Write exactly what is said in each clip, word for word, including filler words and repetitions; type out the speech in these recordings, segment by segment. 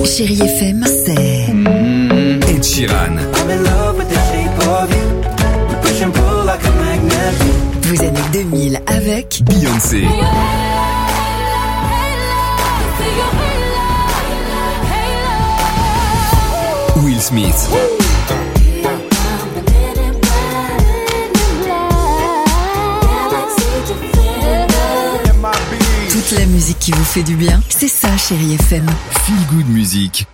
Chérie F M, c'est Mmh, Ed Sheeran. Vous aimez deux mille avec Beyoncé. Will Smith. toute la musique qui vous fait du bien. C'est ça, Chérie F M. Feel Good Music.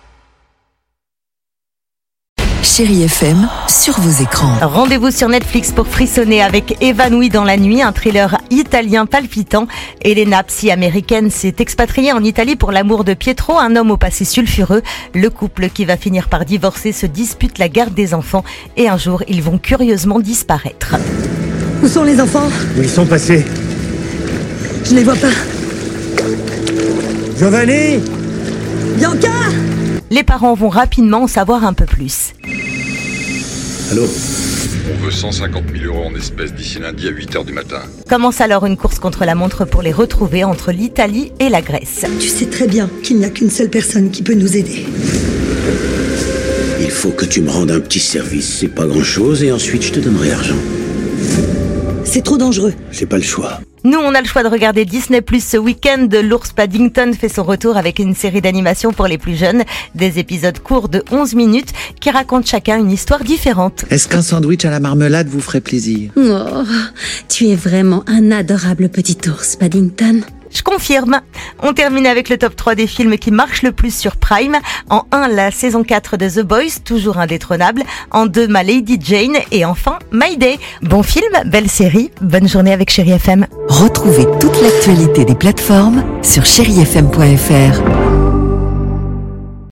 Chérie F M, sur vos écrans. Rendez-vous sur Netflix pour frissonner avec Évanoui dans la nuit, un thriller italien palpitant. Elena, psy américaine, s'est expatriée en Italie pour l'amour de Pietro, un homme au passé sulfureux. Le couple qui va finir par divorcer se dispute la garde des enfants et un jour, ils vont curieusement disparaître. Où sont les enfants ? Où ils sont passés ? Je ne les vois pas. Giovanni ? Bianca ? Les parents vont rapidement en savoir un peu plus. Allô ? On veut cent cinquante mille euros en espèces d'ici lundi à huit heures du matin. Commence alors une course contre la montre pour les retrouver entre l'Italie et la Grèce. Tu sais très bien qu'il n'y a qu'une seule personne qui peut nous aider. Il faut que tu me rendes un petit service, c'est pas grand-chose, et ensuite je te donnerai l'argent. C'est trop dangereux. J'ai pas le choix. Nous, on a le choix de regarder Disney plus ce week-end. L'ours Paddington fait son retour avec une série d'animation pour les plus jeunes. Des épisodes courts de onze minutes qui racontent chacun une histoire différente. Est-ce qu'un sandwich à la marmelade vous ferait plaisir ? Oh, tu es vraiment un adorable petit ours, Paddington. Je confirme. On termine avec le top trois des films qui marchent le plus sur Prime. En un, la saison quatre de The Boys, toujours indétrônable. En deux, ma Lady Jane. Et enfin, My Day. Bon film, belle série. Bonne journée avec Chérie F M. Retrouvez toute l'actualité des plateformes sur chérie f m point f r.